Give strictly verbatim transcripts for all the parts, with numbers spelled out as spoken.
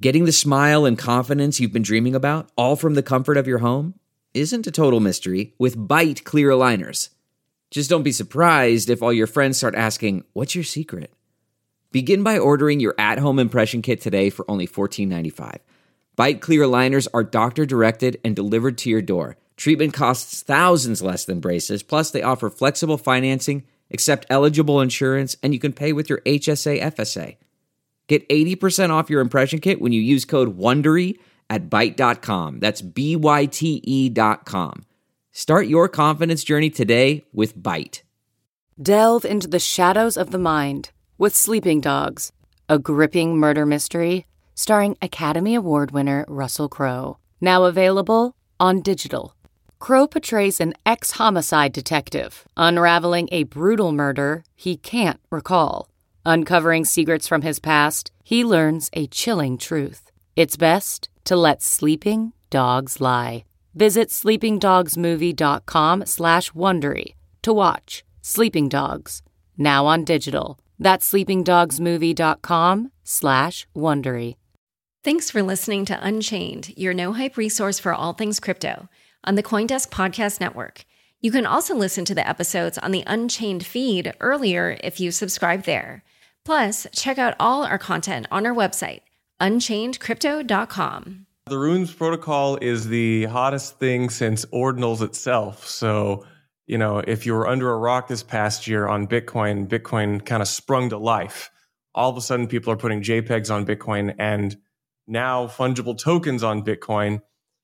Getting the smile and confidence you've been dreaming about, all from the comfort of your home, isn't a total mystery with Byte clear aligners. Just don't be surprised if all your friends start asking, "What's your secret?" Begin by ordering your at-home impression kit today for only fourteen ninety-five. Byte clear aligners are doctor-directed and delivered to your door. Treatment costs thousands less than braces, plus they offer flexible financing, accept eligible insurance, and you can pay with your H S A F S A. Get eighty percent off your impression kit when you use code WONDERY at byte dot com. That's B Y T E dot com. Start your confidence journey today with Byte. Delve into the shadows of the mind with Sleeping Dogs, a gripping murder mystery starring Academy Award winner Russell Crowe. Now available on digital. Crowe portrays an ex-homicide detective unraveling a brutal murder he can't recall. Uncovering secrets from his past, he learns a chilling truth. It's best to let sleeping dogs lie. Visit sleepingdogsmovie.com slash Wondery to watch Sleeping Dogs, now on digital. That's sleepingdogsmovie.com slash Wondery. Thanks for listening to Unchained, your no-hype resource for all things crypto, on the CoinDesk Podcast Network. You can also listen to the episodes on the Unchained feed earlier if you subscribe there. Plus, check out all our content on our website, unchained crypto dot com. The Runes protocol is the hottest thing since Ordinals itself. So, you know, if you were under a rock this past year on Bitcoin, Bitcoin kind of sprung to life. All of a sudden, people are putting JPEGs on Bitcoin and now fungible tokens on Bitcoin.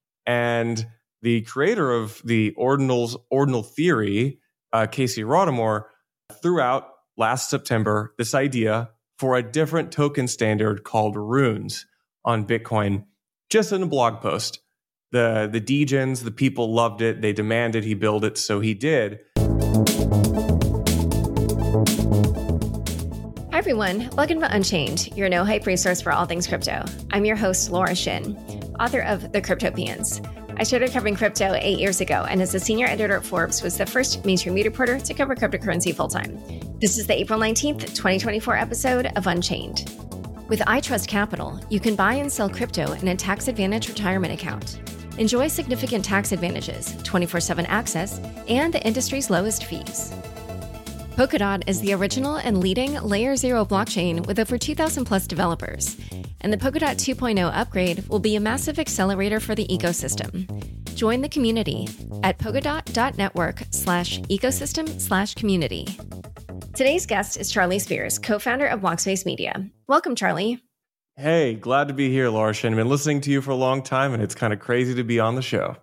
And the creator of the Ordinals, Ordinal theory, uh, Casey Rodarmor, threw out last September this idea for a different token standard called Runes on Bitcoin, just in a blog post. The, the degens, the people loved it. They demanded he build it, so he did. Hi, everyone. Welcome to Unchained, your no-hype resource for all things crypto. I'm your host, Laura Shin, author of The Cryptopians. I started covering crypto eight years ago, and as a senior editor at Forbes, was the first mainstream media reporter to cover cryptocurrency full-time. This is the April nineteenth, twenty twenty-four episode of Unchained. With iTrust Capital, you can buy and sell crypto in a tax-advantaged retirement account. Enjoy significant tax advantages, twenty-four seven access, and the industry's lowest fees. Polkadot is the original and leading Layer Zero blockchain with over two thousand plus developers, and the Polkadot two point oh upgrade will be a massive accelerator for the ecosystem. Join the community at polkadot.network slash ecosystem slash community. Today's guest is Charlie Spears, co-founder of Blockspace Media. Welcome, Charlie. Hey, glad to be here, Laura Shin. I've been listening to you for a long time, and it's kind of crazy to be on the show.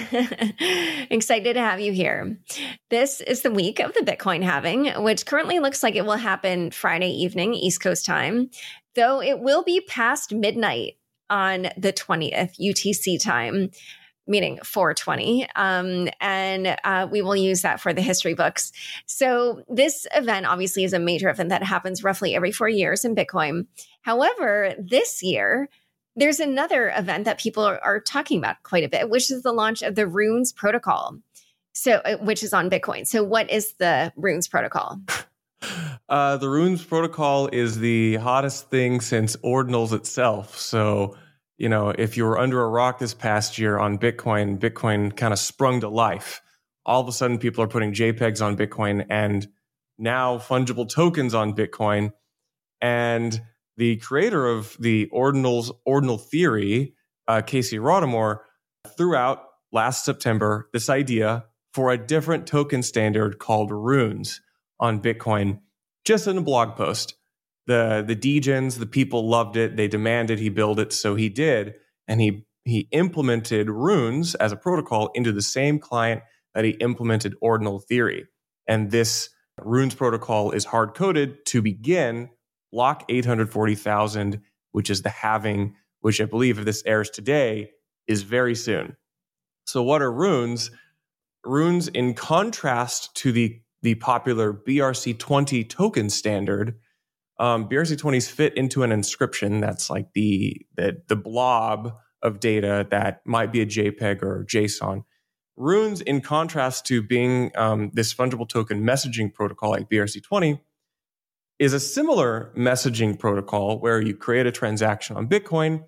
Excited to have you here. This is the week of the Bitcoin halving, which currently looks like it will happen Friday evening, East Coast time, though it will be past midnight on the twentieth U T C time, meaning four twenty. Um, and uh, we will use that for the history books. So this event obviously is a major event that happens roughly every four years in Bitcoin. However, this year, there's another event that people are, are talking about quite a bit, which is the launch of the Runes protocol, so uh, which is on Bitcoin. So what is the Runes protocol? Uh, the Runes protocol is the hottest thing since Ordinals itself. So, you know, if you were under a rock this past year on Bitcoin, Bitcoin kind of sprung to life. All of a sudden, people are putting JPEGs on Bitcoin and now fungible tokens on Bitcoin. And the creator of the Ordinals, Ordinal theory, uh, Casey Rodarmor, threw out last September this idea for a different token standard called Runes on Bitcoin, just in a blog post. The the degens, the people loved it. They demanded he build it, so he did. And he he implemented Runes as a protocol into the same client that he implemented Ordinal theory. And this Runes protocol is hard-coded to begin block eight hundred forty thousand, which is the halving, which I believe if this airs today, is very soon. So what are Runes? Runes, in contrast to the, the popular B R C twenty token standard, um, B R C twenties fit into an inscription that's like the, the, the blob of data that might be a JPEG or JSON. Runes, in contrast to being um, this fungible token messaging protocol like B R C twenty, is a similar messaging protocol where you create a transaction on Bitcoin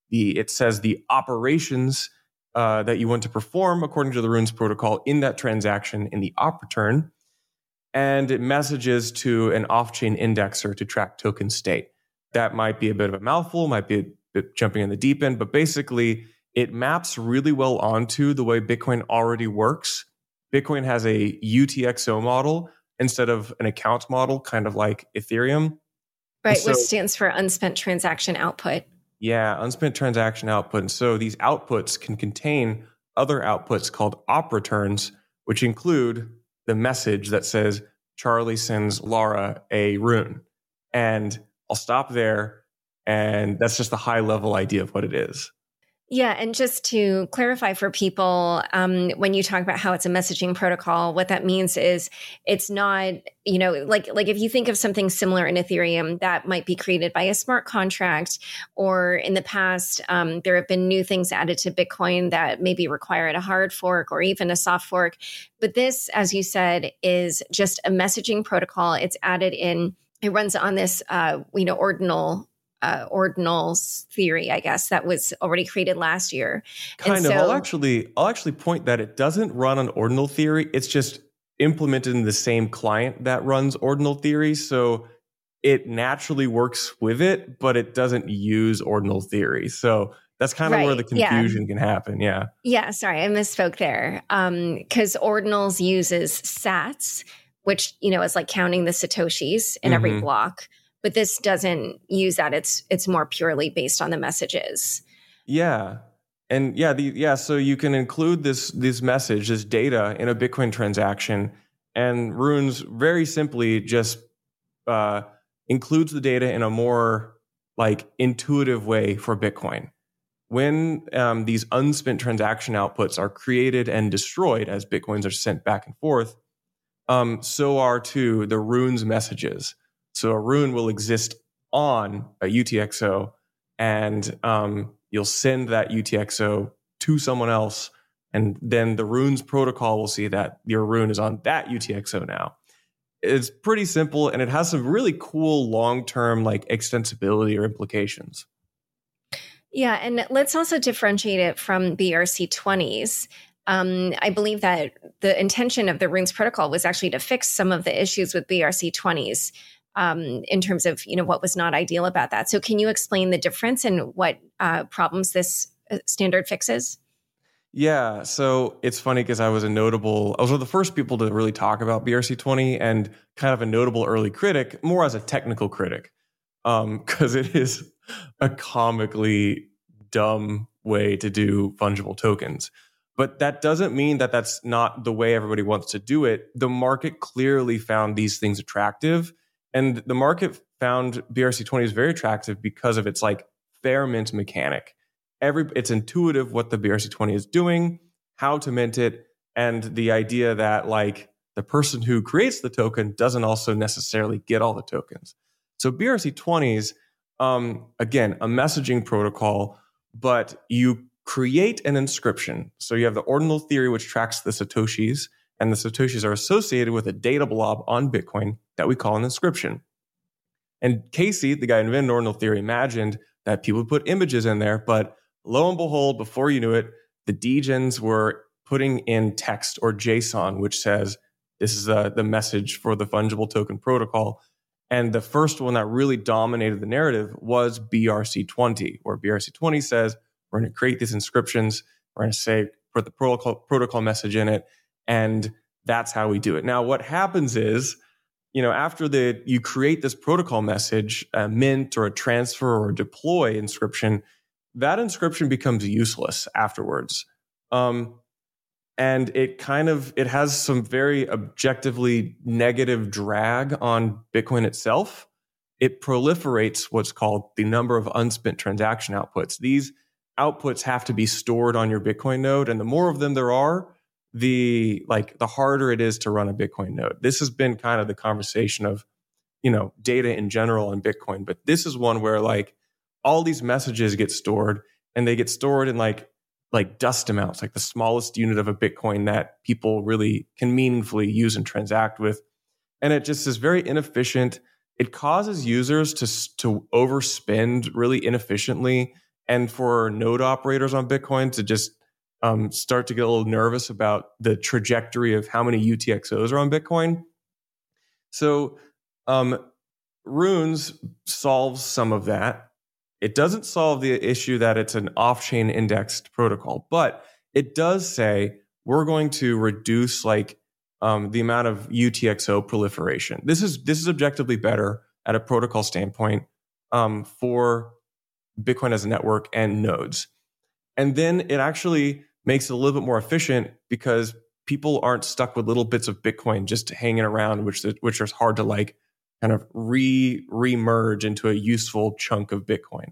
the it says the operations uh, that you want to perform according to the runes protocol in that transaction in the op return, and it messages to an off-chain indexer to track token state. That might be a bit of a mouthful, might be a bit jumping in the deep end, but basically it maps really well onto the way Bitcoin already works. Bitcoin has a U T X O model instead of an account model, kind of like Ethereum. Right, so, which stands for unspent transaction output. Yeah, unspent transaction output. And so these outputs can contain other outputs called op returns, which include the message that says, Charlie sends Laura a rune. And I'll stop there. And that's just the high level idea of what it is. Yeah, and just to clarify for people, um, when you talk about how it's a messaging protocol, what that means is it's not, you know, like like if you think of something similar in Ethereum that might be created by a smart contract, or in the past, um, there have been new things added to Bitcoin that maybe required a hard fork or even a soft fork. But this, as you said, is just a messaging protocol. It's added in, it runs on this, uh, you know, ordinal Uh, ordinals theory, I guess, that was already created last year. Kind and of. So, I'll actually, I'll actually point that it doesn't run on ordinal theory. It's just implemented in the same client that runs ordinal theory. So it naturally works with it, but it doesn't use ordinal theory. So that's kind of right, where the confusion yeah. can happen. Yeah. Yeah, sorry, I misspoke there. Because um, ordinals uses sats, which, you know, is like counting the Satoshis in mm-hmm. every block. But this doesn't use that. It's it's more purely based on the messages. Yeah. And yeah, the, yeah, so you can include this this message, this data in a Bitcoin transaction, and Runes very simply just uh, includes the data in a more like intuitive way for Bitcoin. When um, these unspent transaction outputs are created and destroyed as Bitcoins are sent back and forth, um, so are too the Runes messages. So a rune will exist on a U T X O, and um, you'll send that U T X O to someone else, and then the runes protocol will see that your rune is on that U T X O now. It's pretty simple, and it has some really cool long-term like extensibility or implications. Yeah, and let's also differentiate it from B R C twenties. Um, I believe that the intention of the runes protocol was actually to fix some of the issues with B R C twenties. Um, in terms of, you know, what was not ideal about that. So can you explain the difference and what uh, problems this standard fixes? Yeah, so it's funny because I was a notable, I was one of the first people to really talk about B R C twenty, and kind of a notable early critic, more as a technical critic, because um, it is a comically dumb way to do fungible tokens. But that doesn't mean that that's not the way everybody wants to do it. The market clearly found these things attractive. And the market found B R C twenty is very attractive because of its like fair mint mechanic. Every it's intuitive what the B R C twenty is doing, how to mint it, and the idea that like the person who creates the token doesn't also necessarily get all the tokens. So B R C twenties, um, again, a messaging protocol, but you create an inscription. So you have the ordinal theory, which tracks the Satoshis, and the Satoshis are associated with a data blob on Bitcoin that we call an inscription. And Casey, the guy who invented ordinal theory, imagined that people would put images in there, but lo and behold, before you knew it, the degens were putting in text or JSON, which says, this is uh, the message for the fungible token protocol. And the first one that really dominated the narrative was B R C twenty, where B R C twenty says, we're going to create these inscriptions, we're going to say, put the protocol, protocol message in it, and that's how we do it. Now, what happens is, you know, after the you create this protocol message, a mint or a transfer or a deploy inscription, that inscription becomes useless afterwards. Um, and it kind of, it has some very objectively negative drag on Bitcoin itself. It proliferates what's called the number of unspent transaction outputs. These outputs have to be stored on your Bitcoin node, and the more of them there are, the like the harder it is to run a Bitcoin node. This has been kind of the conversation of, you know, data in general in Bitcoin, but this is one where like all these messages get stored, and they get stored in like like dust amounts, like the smallest unit of a Bitcoin that people really can meaningfully use and transact with. And it just is very inefficient. It causes users to to overspend really inefficiently, and for node operators on Bitcoin to just um, start to get a little nervous about the trajectory of how many U T X Os are on Bitcoin. So um, Runes solves some of that. It doesn't solve the issue that it's an off-chain indexed protocol, but it does say we're going to reduce like um, the amount of U T X O proliferation. This is this is objectively better at a protocol standpoint um, for Bitcoin as a network and nodes. And then it actually makes it a little bit more efficient because people aren't stuck with little bits of Bitcoin just hanging around, which which is hard to like kind of re re-merge into a useful chunk of Bitcoin.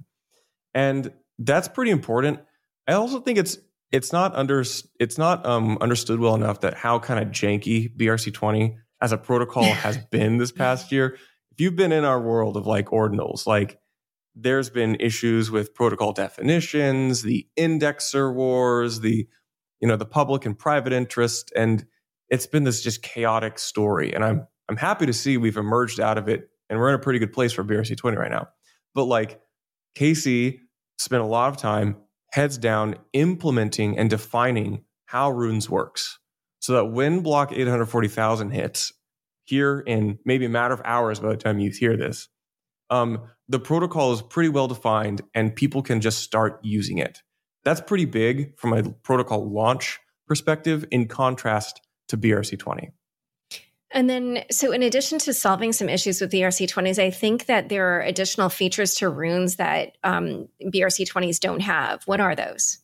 And that's pretty important. I also think it's it's not under it's not um, understood well enough that how kind of janky B R C twenty as a protocol has been this past year. If you've been in our world of like ordinals, like there's been issues with protocol definitions, the indexer wars, the you know the public and private interest, and it's been this just chaotic story. And I'm I'm happy to see we've emerged out of it, and we're in a pretty good place for B R C twenty right now. But like Casey spent a lot of time heads down implementing and defining how Runes works, so that when block eight hundred forty thousand hits here in maybe a matter of hours by the time you hear this, um, the protocol is pretty well defined and people can just start using it. That's pretty big from a protocol launch perspective in contrast to B R C twenty. And then, so in addition to solving some issues with B R C twenties, I think that there are additional features to Runes that um, B R C twenties don't have. What are those?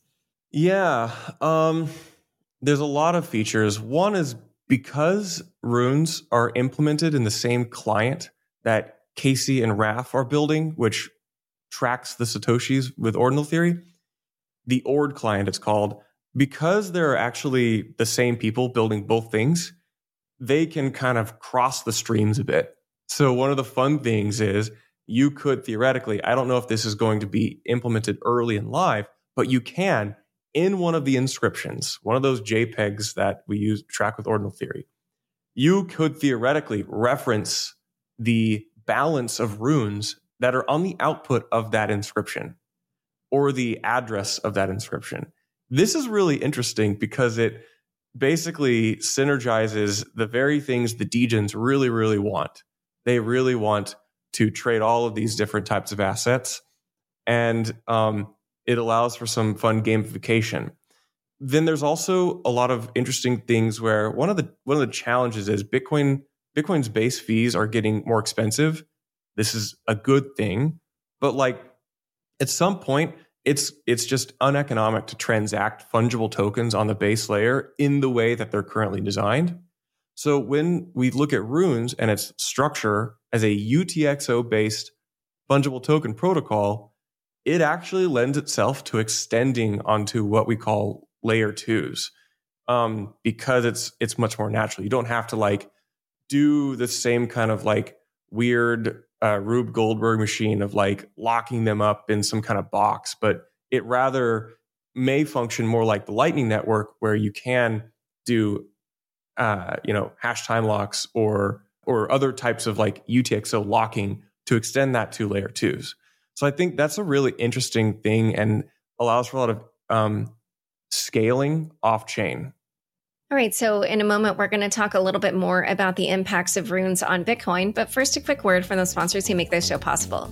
Yeah, um, there's a lot of features. One is because Runes are implemented in the same client that Casey and Raph are building, which tracks the Satoshis with ordinal theory, the O R D client it's called, because they're actually the same people building both things, they can kind of cross the streams a bit. So one of the fun things is you could theoretically, I don't know if this is going to be implemented early and live, but you can, in one of the inscriptions, one of those JPEGs that we use to track with ordinal theory, you could theoretically reference the balance of runes that are on the output of that inscription or the address of that inscription. This is really interesting because it basically synergizes the very things the degens really, really want. They really want to trade all of these different types of assets, and um, it allows for some fun gamification. Then there's also a lot of interesting things where one of the one of the challenges is Bitcoin Bitcoin's base fees are getting more expensive. This is a good thing, but like at some point, it's it's just uneconomic to transact fungible tokens on the base layer in the way that they're currently designed. So when we look at Runes and its structure as a U T X O-based fungible token protocol, it actually lends itself to extending onto what we call layer twos, um, because it's it's much more natural. You don't have to like do the same kind of like weird uh, Rube Goldberg machine of like locking them up in some kind of box, but it rather may function more like the Lightning Network, where you can do uh, you know hash time locks or or other types of like U T X O locking to extend that to layer twos. So I think that's a really interesting thing and allows for a lot of um, scaling off chain. All right, so in a moment, we're going to talk a little bit more about the impacts of Runes on Bitcoin, but first, a quick word from the sponsors who make this show possible.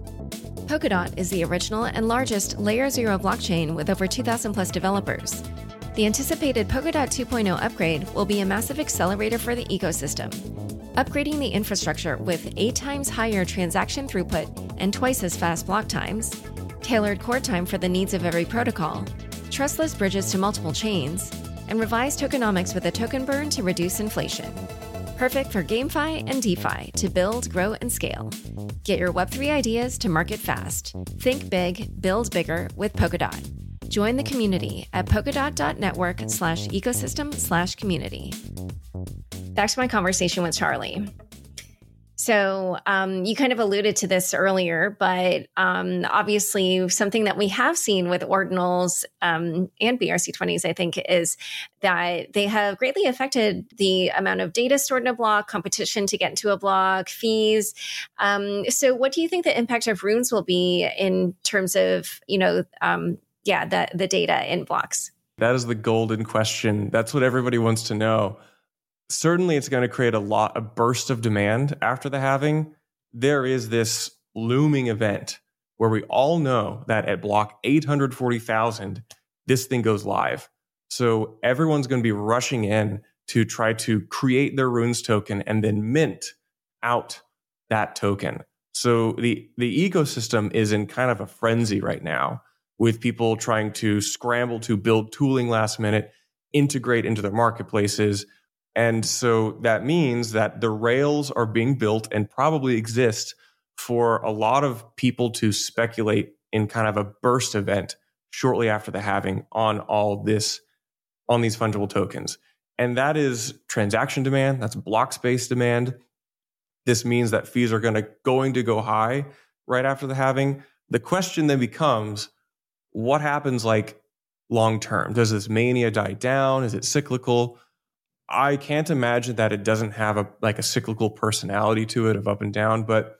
Polkadot is the original and largest Layer Zero blockchain with over two thousand plus developers. The anticipated Polkadot two point oh upgrade will be a massive accelerator for the ecosystem, upgrading the infrastructure with eight times higher transaction throughput and twice as fast block times, tailored core time for the needs of every protocol, trustless bridges to multiple chains, and revised tokenomics with a token burn to reduce inflation. Perfect for GameFi and DeFi to build, grow, and scale. Get your Web three ideas to market fast. Think big, build bigger with Polkadot. Join the community at polkadot.network slash ecosystem slash community. Back to my conversation with Charlie. So um, you kind of alluded to this earlier, but um, obviously something that we have seen with ordinals um, and B R C twenties, I think, is that they have greatly affected the amount of data stored in a block, competition to get into a block, fees. Um, so what do you think the impact of runes will be in terms of, you know, um, yeah, the, the data in blocks? That is the golden question. That's what everybody wants to know. Certainly, it's going to create a lot, a burst of demand after the halving. There is this looming event where we all know that at block eight hundred forty thousand, this thing goes live. So everyone's going to be rushing in to try to create their runes token and then mint out that token. So the, the ecosystem is in kind of a frenzy right now, with people trying to scramble to build tooling last minute, integrate into their marketplaces. And so that means that the rails are being built and probably exist for a lot of people to speculate in kind of a burst event shortly after the halving on all this, on these fungible tokens. And that is transaction demand. That's block space demand. This means that fees are going to, going to go high right after the halving. The question then becomes, what happens like long term? Does this mania die down? Is it cyclical? I can't imagine that it doesn't have a like a cyclical personality to it of up and down, but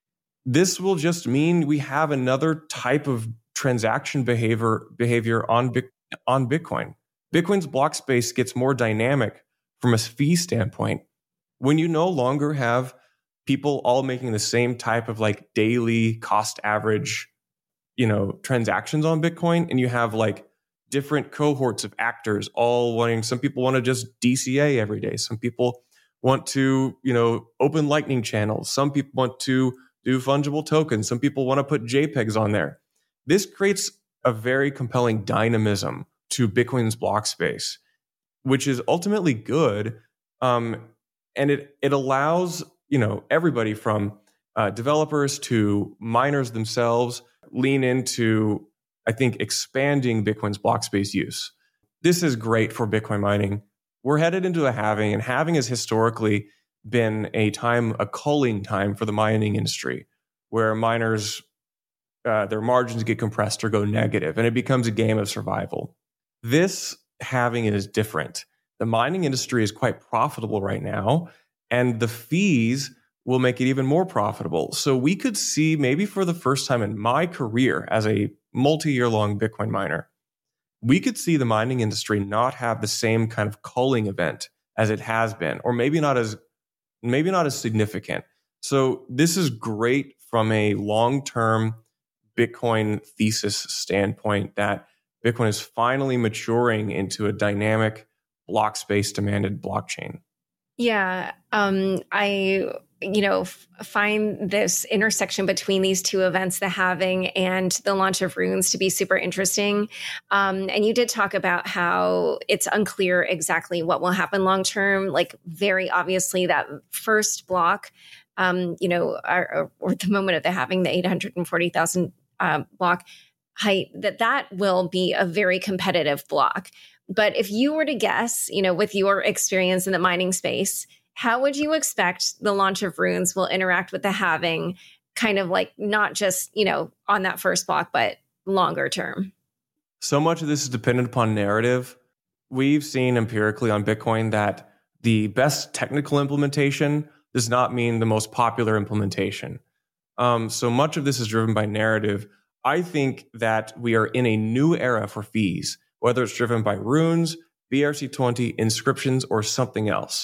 this will just mean we have another type of transaction behavior behavior on on Bitcoin. Bitcoin's block space gets more dynamic from a fee standpoint when you no longer have people all making the same type of like daily cost average, you know, transactions on Bitcoin, and you have like different cohorts of actors all wanting, some people want to just D C A every day. Some people want to, you know, open lightning channels. Some people want to do fungible tokens. Some people want to put JPEGs on there. This creates a very compelling dynamism to Bitcoin's block space, which is ultimately good. Um, and it, it allows, you know, everybody from uh, developers to miners themselves lean into, I think, expanding Bitcoin's block space use. This is great for Bitcoin mining. We're headed into a halving, and halving has historically been a time, a culling time for the mining industry, where miners, uh, their margins get compressed or go negative, and it becomes a game of survival. This halving is different. The mining industry is quite profitable right now, and the fees will make it even more profitable. So we could see, maybe for the first time in my career as a multi-year long Bitcoin miner, we could see the mining industry not have the same kind of culling event as it has been, or maybe not as maybe not as significant. So this is great from a long-term Bitcoin thesis standpoint, that Bitcoin is finally maturing into a dynamic block space demanded blockchain. Yeah, um, I you know, f- find this intersection between these two events, the halving and the launch of runes, to be super interesting. Um, and you did talk about how it's unclear exactly what will happen long term. Like, very obviously, that first block, um, you know, or, or the moment of the halving, the eight hundred forty thousand uh, block height, that that will be a very competitive block. But if you were to guess, you know, with your experience in the mining space, how would you expect the launch of runes will interact with the halving, kind of like not just, you know, on that first block, but longer term? So much of this is dependent upon narrative. We've seen empirically on Bitcoin that the best technical implementation does not mean the most popular implementation. Um, so much of this is driven by narrative. I think that we are in a new era for fees, whether it's driven by runes, B R C twenty, inscriptions, or something else.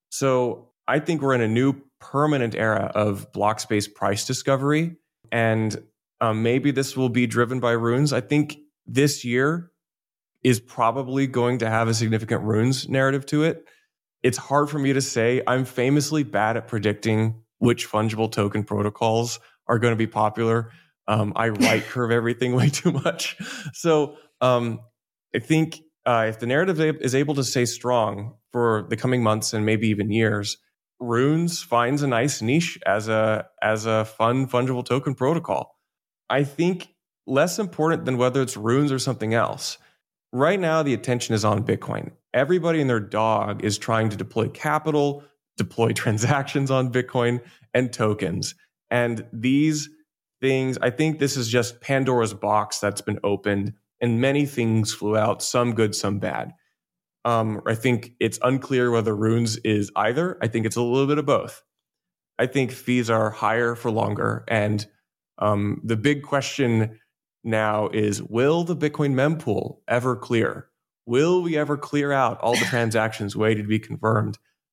So I think we're in a new permanent era of block space price discovery. And um, maybe this will be driven by runes. I think this year is probably going to have a significant runes narrative to it. It's hard for me to say. I'm famously bad at predicting which fungible token protocols are going to be popular. Um, I right curve everything way too much. So um, I think uh, if the narrative is able to stay strong for the coming months and maybe even years, runes finds a nice niche as a as a fun fungible token protocol. I think less important than whether it's runes or something else. Right now, the attention is on Bitcoin. Everybody and their dog is trying to deploy capital, deploy transactions on Bitcoin and tokens. And these things, I think this is just Pandora's box that's been opened, and many things flew out, some good, some bad. Um, I think it's unclear whether Runes is either. I think it's a little bit of both. I think fees are higher for longer. And um, the big question now is, will the Bitcoin mempool ever clear? Will we ever clear out all the transactions waiting to be confirmed?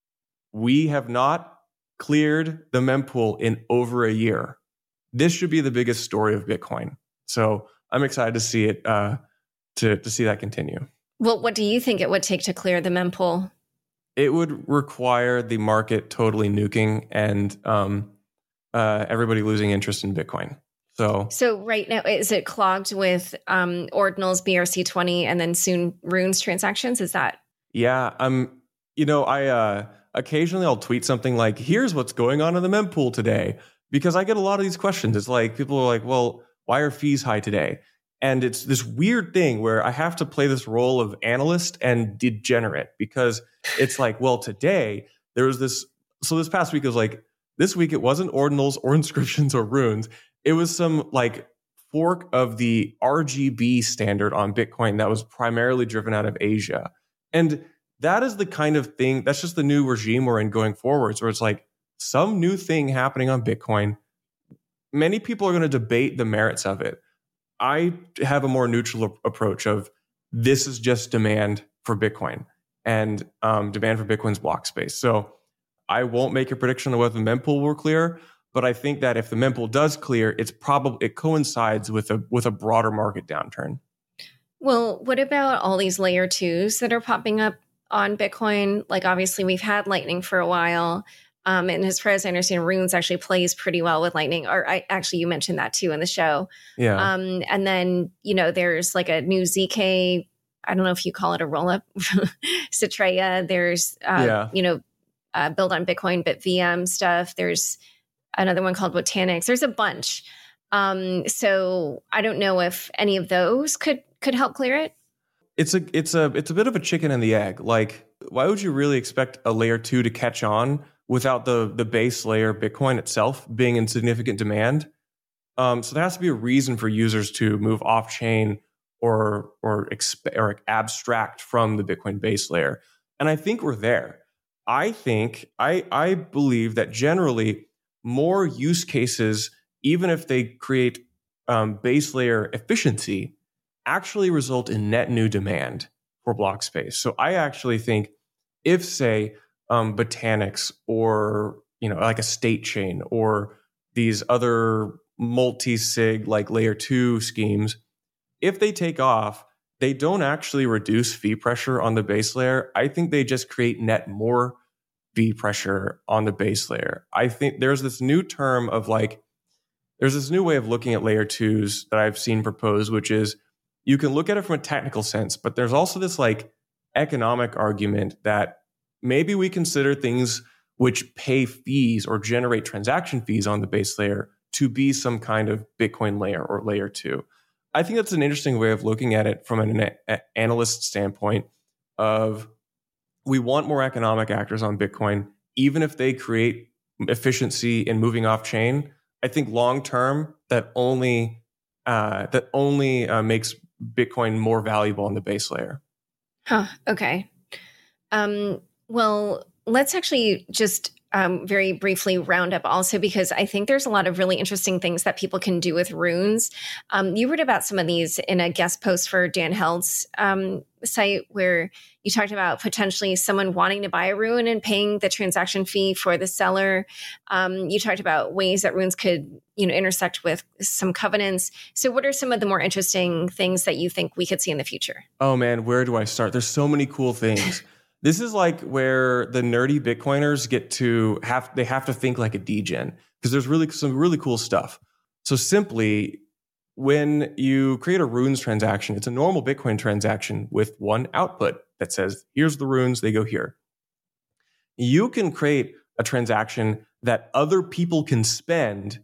We have not cleared the mempool in over a year. This should be the biggest story of Bitcoin. So I'm excited to see it, uh, to, to see that continue. Well, what do you think it would take to clear the mempool? It would require the market totally nuking and um, uh, everybody losing interest in Bitcoin. So, so right now, is it clogged with um, Ordinals, B R C twenty, and then soon Runes transactions? Is that? Yeah, um, you know, I uh, occasionally I'll tweet something like, "Here's what's going on in the mempool today," because I get a lot of these questions. It's like people are like, "Well, why are fees high today?" And it's this weird thing where I have to play this role of analyst and degenerate, because it's like, well, today there was this. So this past week it was like, this week it wasn't Ordinals or inscriptions or runes. It was some like fork of the R G B standard on Bitcoin that was primarily driven out of Asia. And that is the kind of thing, that's just the new regime we're in going forwards, where it's like some new thing happening on Bitcoin. Many people are going to debate the merits of it. I have a more neutral approach of, this is just demand for Bitcoin and um, demand for Bitcoin's block space. So I won't make a prediction on whether the mempool will clear, but I think that if the mempool does clear, it's probably it coincides with a with a broader market downturn. Well, what about all these layer twos that are popping up on Bitcoin? Like, obviously, we've had Lightning for a while. Um, and as far as I understand, Runes actually plays pretty well with Lightning. Or I, actually, you mentioned that too in the show. Yeah. Um, and then, you know, there's like a new Z K, I don't know if you call it a rollup, Citrea. There's, uh, yeah. you know, uh, build on Bitcoin, BitVM stuff. There's another one called Botanics. There's a bunch. Um, so I don't know if any of those could could help clear it. It's a it's a it's a bit of a chicken and the egg. Like, why would you really expect a layer two to catch on without the the base layer Bitcoin itself being in significant demand? Um, so there has to be a reason for users to move off chain or or, exp- or abstract from the Bitcoin base layer. And I think we're there. I think I I believe that generally more use cases, even if they create um, base layer efficiency, actually result in net new demand for block space. So I actually think if, say, um, Botanics or, you know, like a state chain or these other multi-sig like layer two schemes, if they take off, they don't actually reduce fee pressure on the base layer. I think they just create net more fee pressure on the base layer. I think there's this new term of like, there's this new way of looking at layer twos that I've seen proposed, which is you can look at it from a technical sense, but there's also this like economic argument that maybe we consider things which pay fees or generate transaction fees on the base layer to be some kind of Bitcoin layer or layer two. I think that's an interesting way of looking at it from an a- analyst standpoint of, we want more economic actors on Bitcoin, even if they create efficiency in moving off chain. I think long term that only uh, that only uh, makes Bitcoin more valuable on the base layer. Huh. Okay. Um, well, let's actually just um, very briefly round up also, because I think there's a lot of really interesting things that people can do with runes. Um, you wrote about some of these in a guest post for Dan Held's um, site, where you talked about potentially someone wanting to buy a rune and paying the transaction fee for the seller. Um, you talked about ways that runes could, you know, intersect with some covenants. So what are some of the more interesting things that you think we could see in the future? Oh man, where do I start? There's so many cool things. This is like where the nerdy Bitcoiners get to have, they have to think like a degen, because there's really some really cool stuff. So simply, when you create a runes transaction, it's a normal Bitcoin transaction with one output that says, here's the runes, they go here. You can create a transaction that other people can spend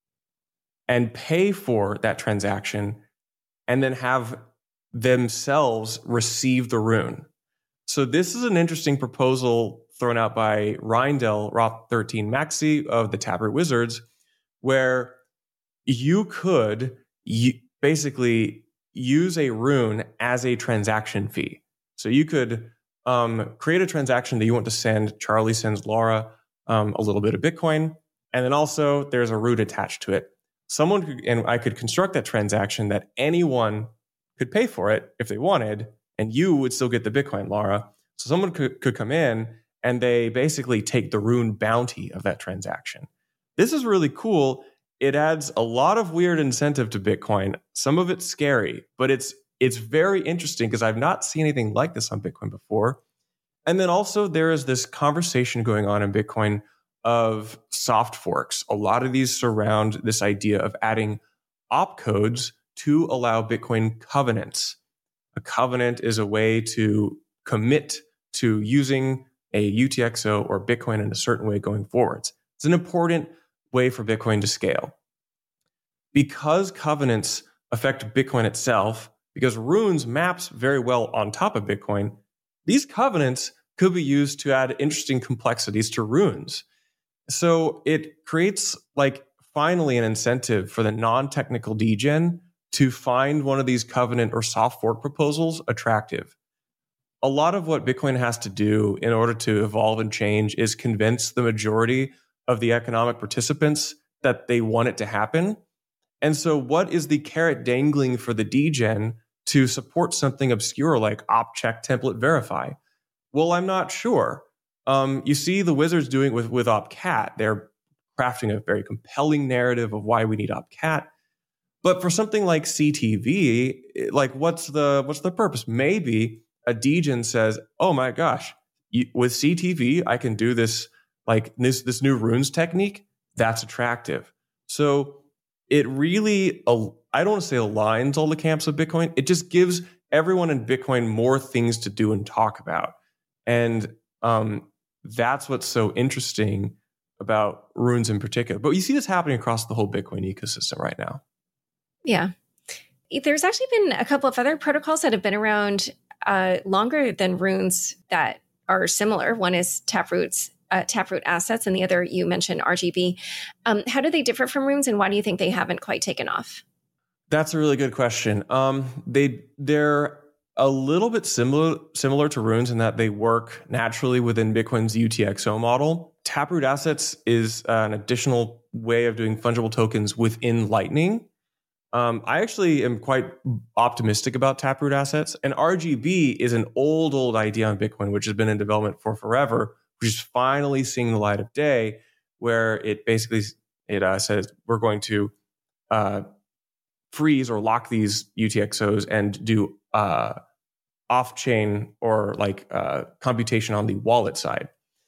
and pay for that transaction, and then have themselves receive the rune. So this is an interesting proposal thrown out by Reindel Roth thirteen Maxi of the Taproot Wizards, where you could you basically use a rune as a transaction fee. So you could um, create a transaction that you want to send. Charlie sends Laura um, a little bit of Bitcoin, and then also there's a rune attached to it. Someone could, and I could construct that transaction that anyone could pay for it if they wanted, and you would still get the Bitcoin, Laura. So someone could, could come in and they basically take the rune bounty of that transaction. This is really cool. It adds a lot of weird incentive to Bitcoin. Some of it's scary, but it's it's very interesting because I've not seen anything like this on Bitcoin before. And then also there is this conversation going on in Bitcoin of soft forks. A lot of these surround this idea of adding opcodes to allow Bitcoin covenants. A covenant is a way to commit to using a U T X O or Bitcoin in a certain way going forwards. It's an important way for Bitcoin to scale. Because covenants affect Bitcoin itself, because runes maps very well on top of Bitcoin, these covenants could be used to add interesting complexities to runes. So it creates like finally an incentive for the non-technical degen to find one of these covenant or soft fork proposals attractive. A lot of what Bitcoin has to do in order to evolve and change is convince the majority of the economic participants that they want it to happen. And so what is the carrot dangling for the degen to support something obscure like opt check template verify? Well, I'm not sure. Um, you see the Wizards doing it with, with opcat. They're crafting a very compelling narrative of why we need opcat. But for something like C T V, like what's the what's the purpose? Maybe a degen says, "Oh my gosh, you, with C T V, I can do this like this this new runes technique. That's attractive." So it really, I don't want to say aligns all the camps of Bitcoin. It just gives everyone in Bitcoin more things to do and talk about, and um, that's what's so interesting about runes in particular. But you see this happening across the whole Bitcoin ecosystem right now. Yeah. There's actually been a couple of other protocols that have been around uh, longer than runes that are similar. One is Taproot's uh, Taproot Assets, and the other you mentioned R G B. Um, how do they differ from runes, and why do you think they haven't quite taken off? That's a really good question. Um, they they're a little bit similar similar to runes in that they work naturally within Bitcoin's U T X O model. Taproot Assets is uh, an additional way of doing fungible tokens within Lightning. Um, I actually am quite optimistic about Taproot Assets. And R G B is an old, old idea on Bitcoin, which has been in development for forever, which is finally seeing the light of day, where it basically it uh, says we're going to uh, freeze or lock these U T X Os and do uh, off-chain or like uh, computation on the wallet side.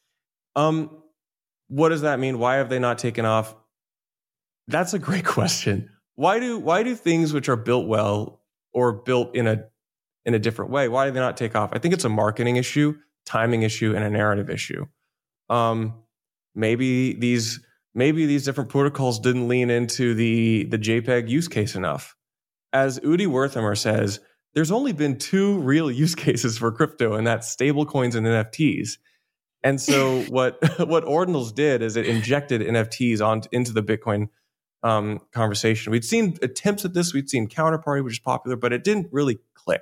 Um, what does that mean? Why have they not taken off? That's a great question. Why do why do things which are built well or built in a in a different way, why do they not take off? I think it's a marketing issue, timing issue, and a narrative issue. Um, maybe these maybe these different protocols didn't lean into the the JPEG use case enough. As Udi Wertheimer says, there's only been two real use cases for crypto, and that's stablecoins and N F Ts. And so what what Ordinals did is it injected N F Ts on into the Bitcoin Um, conversation. We'd seen attempts at this. We'd seen Counterparty, which is popular, but it didn't really click.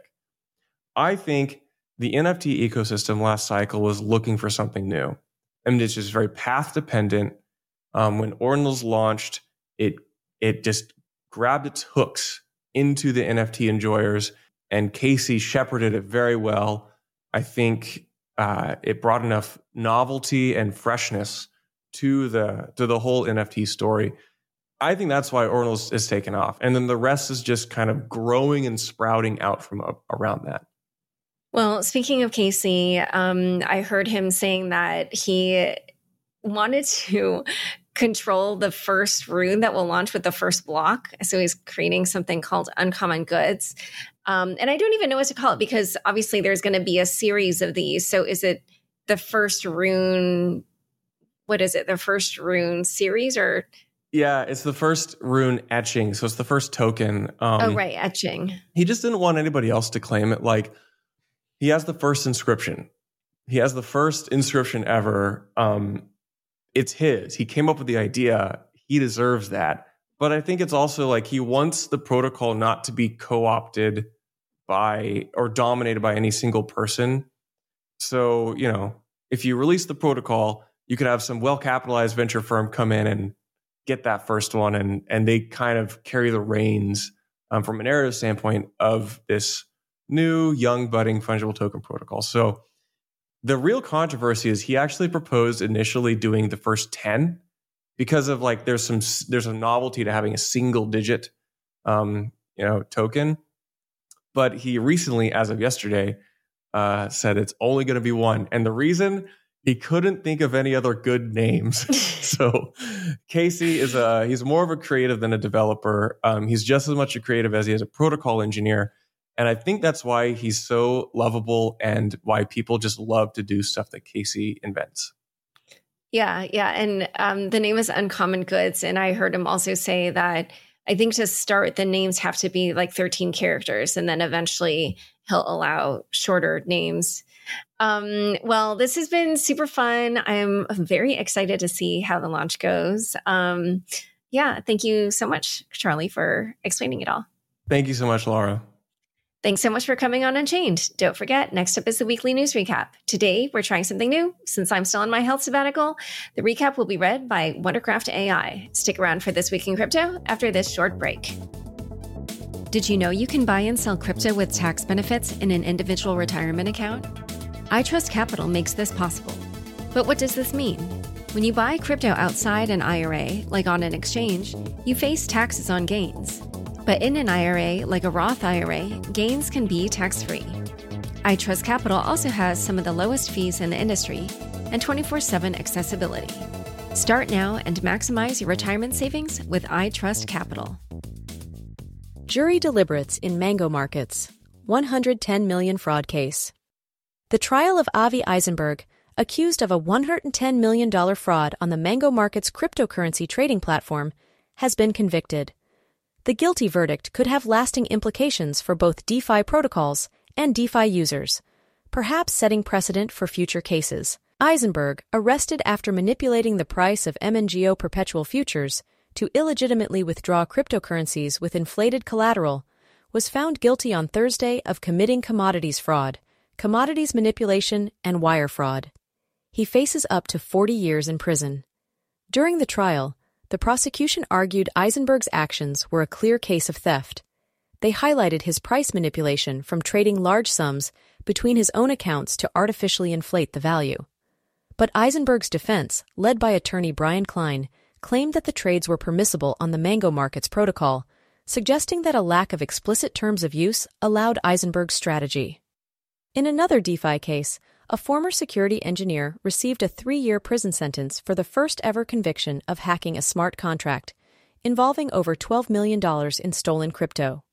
I think the N F T ecosystem last cycle was looking for something new. I mean, it's just very path dependent. Um, when Ordinals launched, it it just grabbed its hooks into the N F T enjoyers, and Casey shepherded it very well. I think uh, it brought enough novelty and freshness to the to the whole N F T story. I think that's why Ordinals is taken off. And then the rest is just kind of growing and sprouting out from uh, around that. Well, speaking of Casey, um, I heard him saying that he wanted to control the first rune that will launch with the first block. So he's creating something called Uncommon Goods. Um, and I don't even know what to call it because obviously there's going to be a series of these. So is it the first rune? What is it? The first rune series or... Yeah, it's the first rune etching. So it's the first token. Um, oh, right. Etching. He just didn't want anybody else to claim it. Like, he has the first inscription. He has the first inscription ever. Um, it's his. He came up with the idea. He deserves that. But I think it's also like he wants the protocol not to be co-opted by or dominated by any single person. So, you know, if you release the protocol, you could have some well-capitalized venture firm come in and get that first one, and and they kind of carry the reins um, from a narrative standpoint of this new, young, budding fungible token protocol. So the real controversy is he actually proposed initially doing the first ten because of like there's some there's a novelty to having a single digit, um, you know, token. But he recently, as of yesterday, uh, said it's only going to be one, and the reason. He couldn't think of any other good names. So Casey is a, he's more of a creative than a developer. Um, he's just as much a creative as he is a protocol engineer. And I think that's why he's so lovable and why people just love to do stuff that Casey invents. Yeah, yeah. And um, the name is Uncommon Goods. And I heard him also say that I think to start, the names have to be like thirteen characters. And then eventually he'll allow shorter names. Um, well, this has been super fun. I'm very excited to see how the launch goes. Um, yeah, thank you so much, Charlie, for explaining it all. Thank you so much, Laura. Thanks so much for coming on Unchained. Don't forget, next up is the weekly news recap. Today, we're trying something new. Since I'm still on my health sabbatical, the recap will be read by Wondercraft A I. Stick around for This Week in Crypto after this short break. Did you know you can buy and sell crypto with tax benefits in an individual retirement account? iTrust Capital makes this possible. But what does this mean? When you buy crypto outside an I R A, like on an exchange, you face taxes on gains. But in an I R A, like a Roth I R A, gains can be tax-free. iTrust Capital also has some of the lowest fees in the industry and twenty-four seven accessibility. Start now and maximize your retirement savings with iTrust Capital. Jury deliberates in Mango Markets, one hundred ten million fraud case. The trial of Avi Eisenberg, accused of a one hundred ten million dollars fraud on the Mango Markets cryptocurrency trading platform, has been convicted. The guilty verdict could have lasting implications for both DeFi protocols and DeFi users, perhaps setting precedent for future cases. Eisenberg, arrested after manipulating the price of M N G O perpetual futures to illegitimately withdraw cryptocurrencies with inflated collateral, was found guilty on Thursday of committing commodities fraud, commodities manipulation, and wire fraud. He faces up to forty years in prison. During the trial, the prosecution argued Eisenberg's actions were a clear case of theft. They highlighted his price manipulation from trading large sums between his own accounts to artificially inflate the value. But Eisenberg's defense, led by attorney Brian Klein, claimed that the trades were permissible on the Mango Markets protocol, suggesting that a lack of explicit terms of use allowed Eisenberg's strategy. In another DeFi case, a former security engineer received a three-year prison sentence for the first-ever conviction of hacking a smart contract, involving over twelve million dollars in stolen crypto.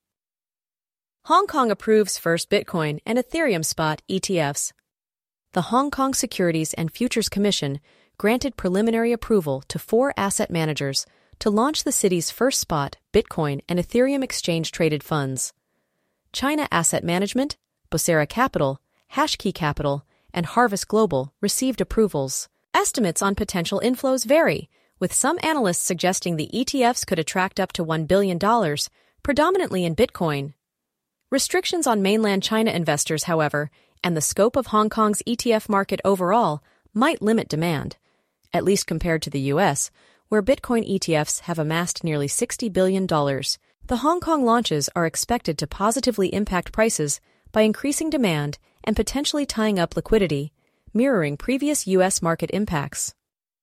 Hong Kong approves first Bitcoin and Ethereum spot E T Fs. The Hong Kong Securities and Futures Commission granted preliminary approval to four asset managers to launch the city's first spot Bitcoin and Ethereum exchange-traded funds. China Asset Management, Bosera Capital, Hashkey Capital, and Harvest Global received approvals. Estimates on potential inflows vary, with some analysts suggesting the E T Fs could attract up to one billion dollars, predominantly in Bitcoin. Restrictions on mainland China investors, however, and the scope of Hong Kong's E T F market overall might limit demand, at least compared to the U S, where Bitcoin E T Fs have amassed nearly sixty billion dollars. The Hong Kong launches are expected to positively impact prices by increasing demand and potentially tying up liquidity, mirroring previous U S market impacts.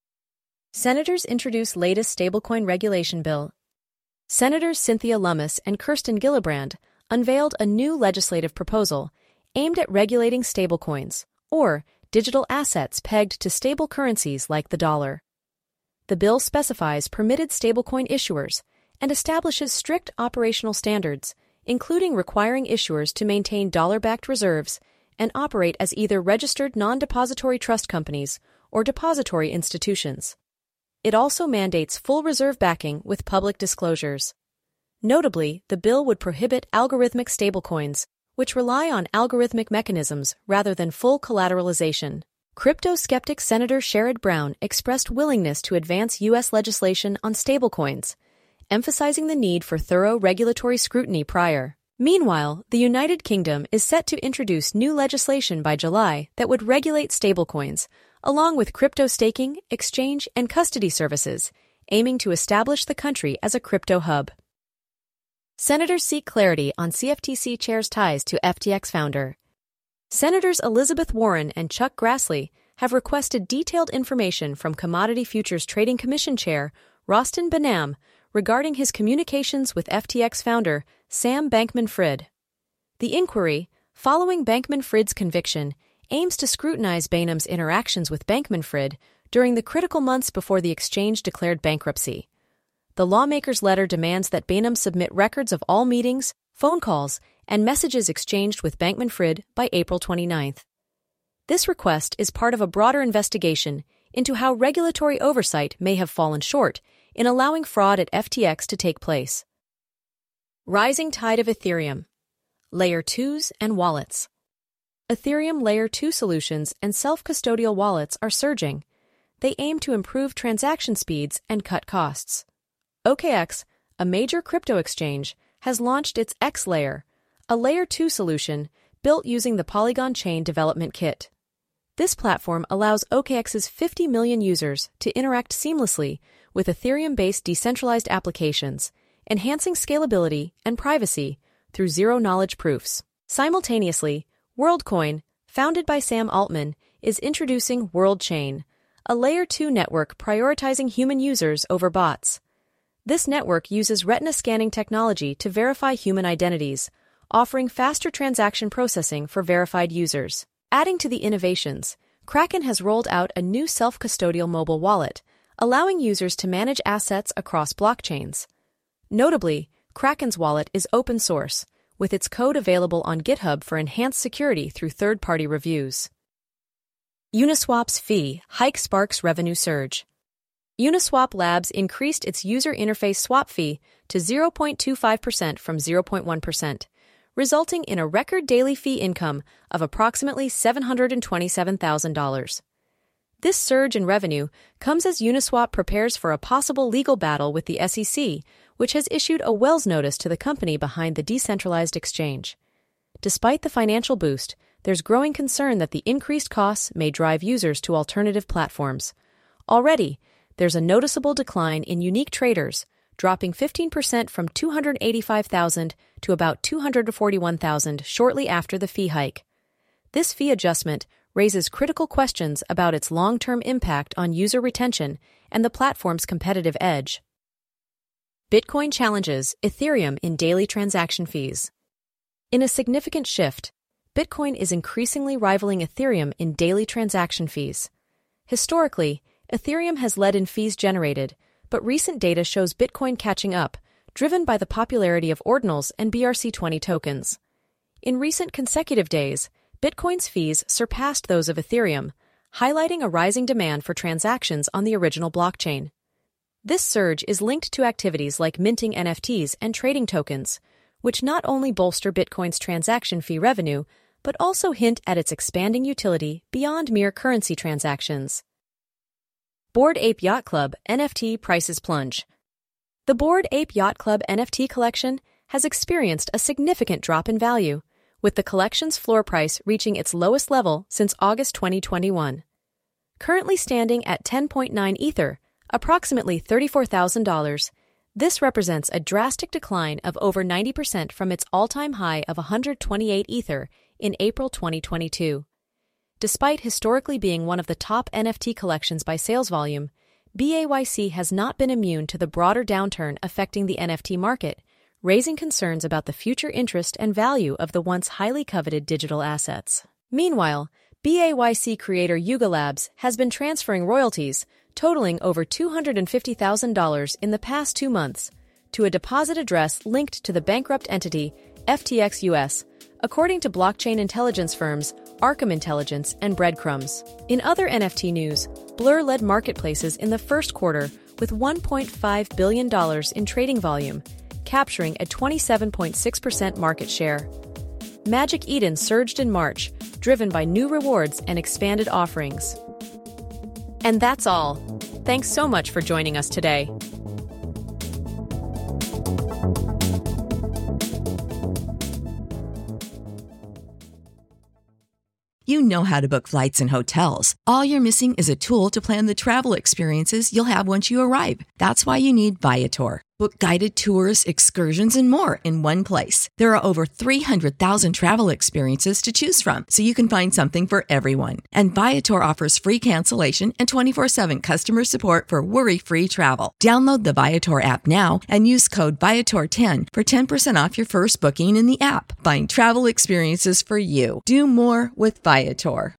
Senators introduce latest stablecoin regulation bill. Senators Cynthia Lummis and Kirsten Gillibrand unveiled a new legislative proposal aimed at regulating stablecoins, or digital assets pegged to stable currencies like the dollar. The bill specifies permitted stablecoin issuers and establishes strict operational standards, including requiring issuers to maintain dollar-backed reserves and operate as either registered non-depository trust companies or depository institutions. It also mandates full reserve backing with public disclosures. Notably, the bill would prohibit algorithmic stablecoins, which rely on algorithmic mechanisms rather than full collateralization. Crypto skeptic Senator Sherrod Brown expressed willingness to advance U S legislation on stablecoins, emphasizing the need for thorough regulatory scrutiny prior. Meanwhile, the United Kingdom is set to introduce new legislation by July that would regulate stablecoins, along with crypto staking, exchange, and custody services, aiming to establish the country as a crypto hub. Senators seek clarity on C F T C chair's ties to F T X founder. Senators Elizabeth Warren and Chuck Grassley have requested detailed information from Commodity Futures Trading Commission Chair Rostin Behnam regarding his communications with F T X founder Sam Bankman-Fried. The inquiry, following Bankman-Fried's conviction, aims to scrutinize Behnam's interactions with Bankman-Fried during the critical months before the exchange declared bankruptcy. The lawmaker's letter demands that Behnam submit records of all meetings, phone calls, and messages exchanged with Bankman-Fried by April twenty-ninth. This request is part of a broader investigation into how regulatory oversight may have fallen short in allowing fraud at F T X to take place. Rising tide of Ethereum. Layer twos and wallets. Ethereum Layer two solutions and self-custodial wallets are surging. They aim to improve transaction speeds and cut costs. O K X, a major crypto exchange, has launched its X Layer, a Layer two solution built using the Polygon Chain Development Kit. This platform allows O K X's fifty million users to interact seamlessly with Ethereum-based decentralized applications, enhancing scalability and privacy through zero-knowledge proofs. Simultaneously, WorldCoin, founded by Sam Altman, is introducing WorldChain, a Layer two network prioritizing human users over bots. This network uses retina scanning technology to verify human identities, offering faster transaction processing for verified users. Adding to the innovations, Kraken has rolled out a new self-custodial mobile wallet, allowing users to manage assets across blockchains. Notably, Kraken's wallet is open source, with its code available on GitHub for enhanced security through third-party reviews. Uniswap's fee hike sparks revenue surge. Uniswap Labs increased its user interface swap fee to zero point two five percent from zero point one percent, resulting in a record daily fee income of approximately seven hundred twenty-seven thousand dollars. This surge in revenue comes as Uniswap prepares for a possible legal battle with the S E C, which has issued a Wells notice to the company behind the decentralized exchange. Despite the financial boost, there's growing concern that the increased costs may drive users to alternative platforms. Already, there's a noticeable decline in unique traders, dropping fifteen percent from two hundred eighty-five thousand to about two hundred forty-one thousand shortly after the fee hike. This fee adjustment raises critical questions about its long-term impact on user retention and the platform's competitive edge. Bitcoin challenges Ethereum in daily transaction fees. In a significant shift, Bitcoin is increasingly rivaling Ethereum in daily transaction fees. Historically, Ethereum has led in fees generated, but recent data shows Bitcoin catching up, driven by the popularity of ordinals and B R C twenty tokens. In recent consecutive days, Bitcoin's fees surpassed those of Ethereum, highlighting a rising demand for transactions on the original blockchain. This surge is linked to activities like minting N F Ts and trading tokens, which not only bolster Bitcoin's transaction fee revenue, but also hint at its expanding utility beyond mere currency transactions. Bored Ape Yacht Club N F T prices plunge. The Bored Ape Yacht Club N F T collection has experienced a significant drop in value, with the collection's floor price reaching its lowest level since August twenty twenty-one. Currently standing at ten point nine Ether, approximately thirty-four thousand dollars, this represents a drastic decline of over ninety percent from its all-time high of one hundred twenty-eight Ether in April twenty twenty-two. Despite historically being one of the top N F T collections by sales volume, B A Y C has not been immune to the broader downturn affecting the N F T market, raising concerns about the future interest and value of the once highly coveted digital assets. Meanwhile, B A Y C creator Yuga Labs has been transferring royalties, totaling over two hundred fifty thousand dollars in the past two months, to a deposit address linked to the bankrupt entity F T X U S, according to blockchain intelligence firms Arkham Intelligence and Breadcrumbs. In other N F T news, Blur led marketplaces in the first quarter with one point five billion dollars in trading volume, capturing a twenty-seven point six percent market share. Magic Eden surged in March, driven by new rewards and expanded offerings. And that's all. Thanks so much for joining us today. You know how to book flights and hotels. All you're missing is a tool to plan the travel experiences you'll have once you arrive. That's why you need Viator. Book guided tours, excursions, and more in one place. There are over three hundred thousand travel experiences to choose from, so you can find something for everyone. And Viator offers free cancellation and twenty-four seven customer support for worry-free travel. Download the Viator app now and use code Viator ten for ten percent off your first booking in the app. Find travel experiences for you. Do more with Viator.